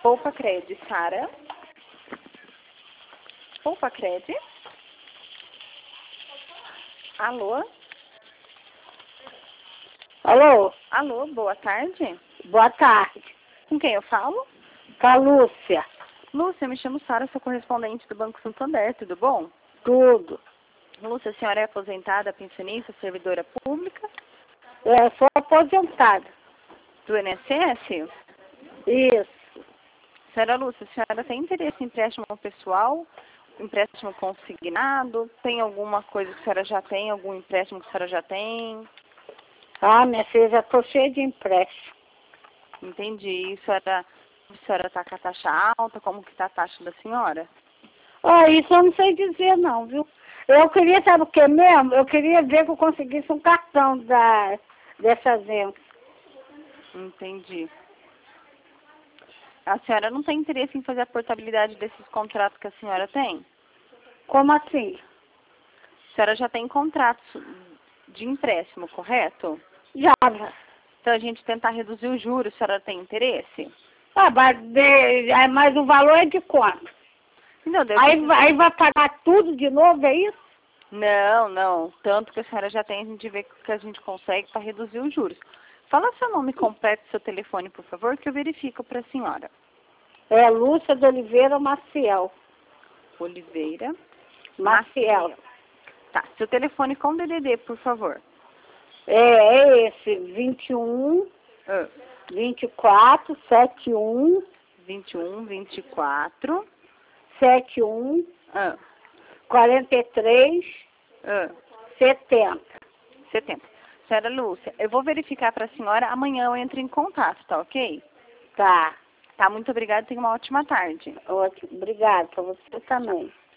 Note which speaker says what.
Speaker 1: Poupa Cred, Sara. Poupa Cred. Alô?
Speaker 2: Alô?
Speaker 1: Alô, boa tarde.
Speaker 2: Boa tarde.
Speaker 1: Com quem eu falo?
Speaker 2: Com a Lúcia.
Speaker 1: Lúcia, me chamo Sara, sou correspondente do Banco Santander, tudo bom?
Speaker 2: Tudo.
Speaker 1: Lúcia, a senhora é aposentada, pensionista, servidora pública?
Speaker 2: Sou aposentada.
Speaker 1: Do INSS?
Speaker 2: Isso.
Speaker 1: Senhora Lúcia, a senhora tem interesse em empréstimo pessoal, empréstimo consignado? Tem alguma coisa que a senhora já tem, algum empréstimo que a senhora já tem?
Speaker 2: Ah, minha filha, já estou cheia de empréstimo.
Speaker 1: Entendi. A senhora está com a taxa alta? Como que está a taxa da senhora?
Speaker 2: Ah, isso eu não sei dizer não, viu? Eu queria, sabe o que mesmo? Eu queria ver que eu conseguisse um cartão dessa agência.
Speaker 1: Entendi. A senhora não tem interesse em fazer a portabilidade desses contratos que a senhora tem?
Speaker 2: Como assim?
Speaker 1: A senhora já tem contratos de empréstimo, correto?
Speaker 2: Já.
Speaker 1: Então a gente tentar reduzir os juros, a senhora tem interesse?
Speaker 2: Ah, mas o valor é de quanto?
Speaker 1: Não,
Speaker 2: Aí vai pagar tudo de novo, é isso?
Speaker 1: Não. Tanto que a senhora já tem, a gente vê que a gente consegue para reduzir os juros. Fala seu nome completo e seu telefone, por favor, que eu verifico para a senhora.
Speaker 2: É Lúcia de Oliveira Maciel.
Speaker 1: Oliveira
Speaker 2: Maciel.
Speaker 1: Tá, seu telefone com DDD, por favor.
Speaker 2: É esse, 21 24 71
Speaker 1: 21 24
Speaker 2: 71 43 70.
Speaker 1: 70. Senhora Lúcia, eu vou verificar para a senhora, amanhã eu entro em contato, tá ok?
Speaker 2: Tá.
Speaker 1: Tá, muito obrigada, tenha uma ótima tarde.
Speaker 2: Ótimo. Obrigada, para você também.